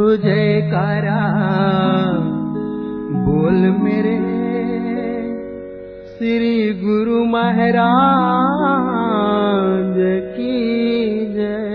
जयकारा बोल मेरे श्री गुरु महाराज की जय।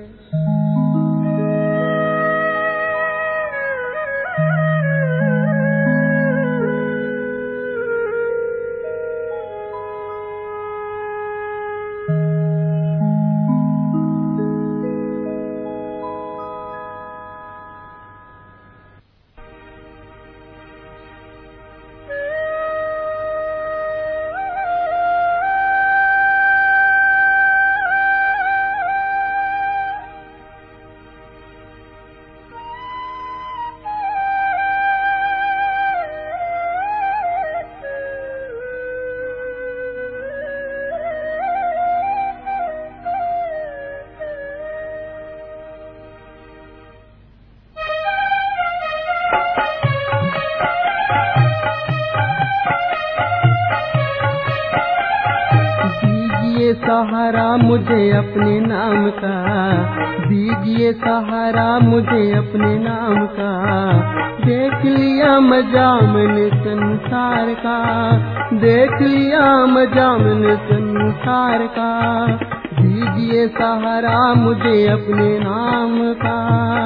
सहारा मुझे अपने नाम का, दीजिए सहारा मुझे अपने नाम का। देख लिया मजा मैंने संसार का, देख लिया मजा मैंने संसार का। दीजिए सहारा मुझे अपने नाम का।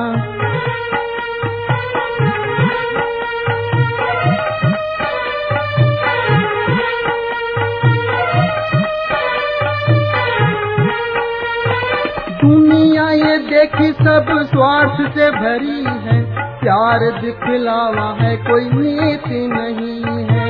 दुनिया ये देखी सब स्वार्थ से भरी है, प्यार दिखलावा है कोई नीति नहीं है।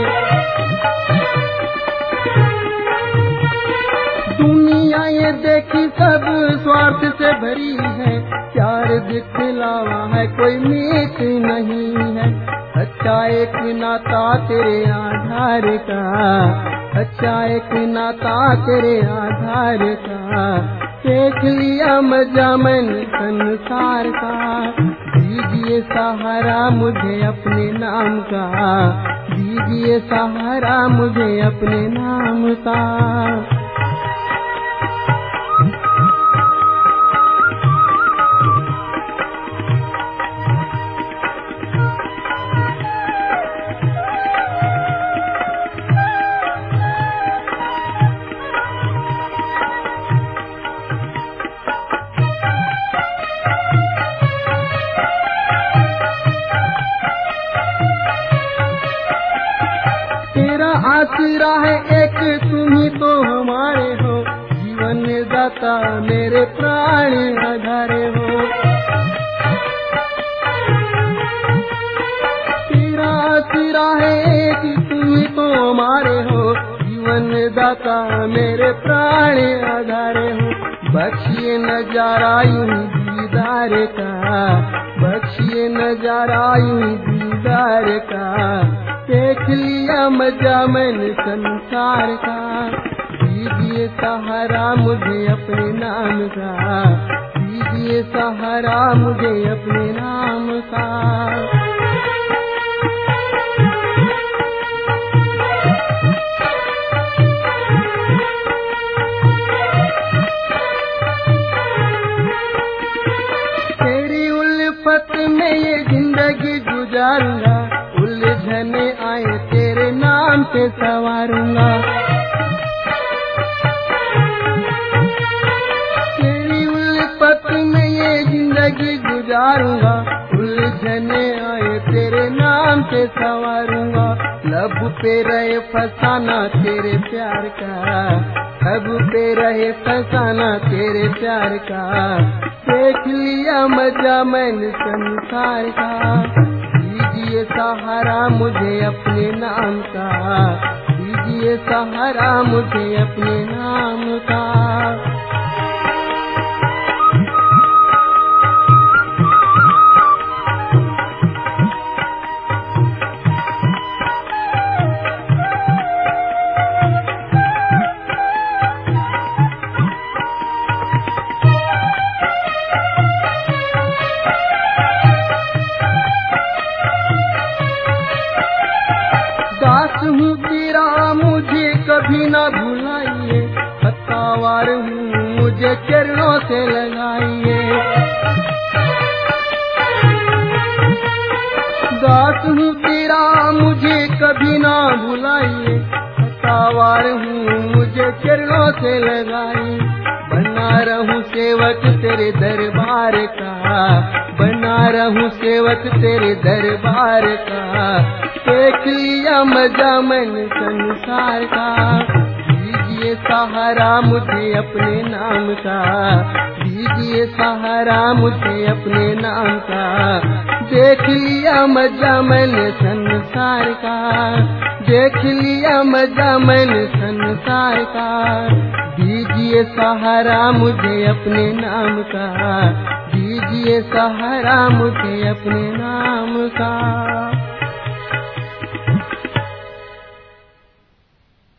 दुनिया ये देखी सब स्वार्थ से भरी है, प्यार दिखलावा है कोई नीति नहीं है। अच्छा एक नाता तेरे आधार का, अच्छा एक नाता तेरे आधार का। देख लिया मजा मैंने संसार का। दीजिए सहारा मुझे अपने नाम का, दीजिए सहारा मुझे अपने नाम का। आसरा है एक तुम ही तो हमारे हो, जीवन दाता मेरे प्राण आधारे हो। तेरा आसरा है एक तुम ही तो हमारे हो, जीवन दाता मेरे प्राण आधारे हो। बख्शिए नजारा यूं दीदार का, बख्शिए नजारा यूं दीदार का। देख लिया मजा मैंने संसार का। दीजिए सहारा मुझे अपने नाम का, दीजिए सहारा मुझे अपने नाम का। तेरी उल्फत में ये जिंदगी गुजारूंगा, उलझने आए तेरे नाम पे सवारूंगा। तेरी उल्फत में ये जिंदगी गुजारूंगा, उलझने आए तेरे नाम पे सवारूंगा। लब पे रहे फसाना तेरे प्यार का, लब पे रहे फसाना तेरे प्यार का। देख लिया मजा मैंने संसार का। दीजिए सहारा मुझे अपने नाम का, दीजिए सहारा मुझे अपने नाम का। कभी ना भुलाइए, सत्तावार हूँ मुझे चरणों से लगाइए। चरणों से लगाई। बना रहूं सेवक तेरे दरबार का, बना रहूं सेवक तेरे दरबार का। देख लिया मजा मैंने संसार का, दीजिए सहारा मुझे अपने नाम का, दीजिए सहारा मुझे अपने नाम का। देख लिया मजा मैंने संसार का, देख लिया मजा मैंने संसार का। दीजिए सहारा मुझे अपने नाम का, दीजिए सहारा मुझे अपने नाम का।